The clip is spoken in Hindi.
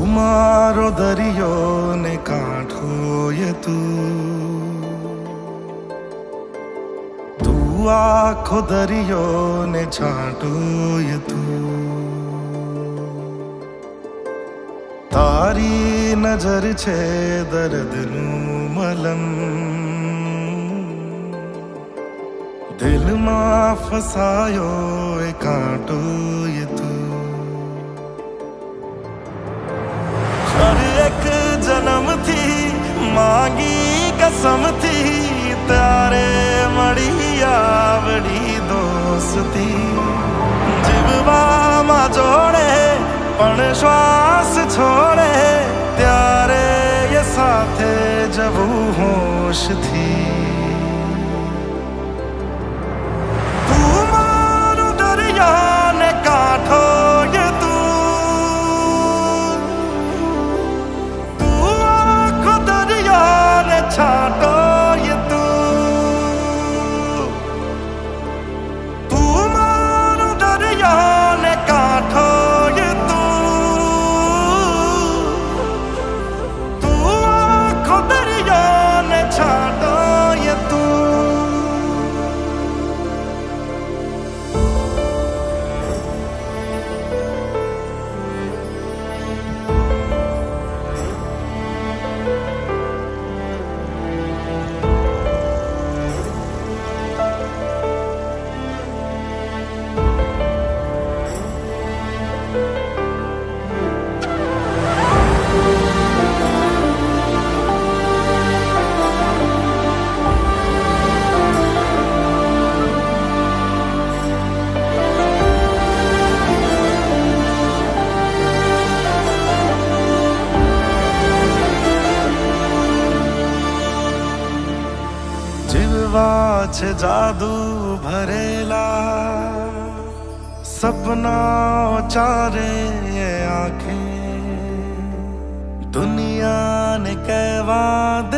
मारो दरियो ने कांठो ये तू आखो दरियो ने छांटो ये तू तारी नजर छे दर्द नू मलम दिल मा फसायो ए कांटो ये तू हर एक जन्म थी मांगी कसम थी तारे मड़ी आवड़ी दोस्ती जीववा मा जोड़े पण श्वास छोड़े त्यारे ये साथे जब होश थी तू मारो दरिया ने काठो ये तू आखो दरिया ने छाटो ये तू मारो दरिया ने काठो छे जादू भरेला सपना चारे ये आंखें दुनिया ने कहवा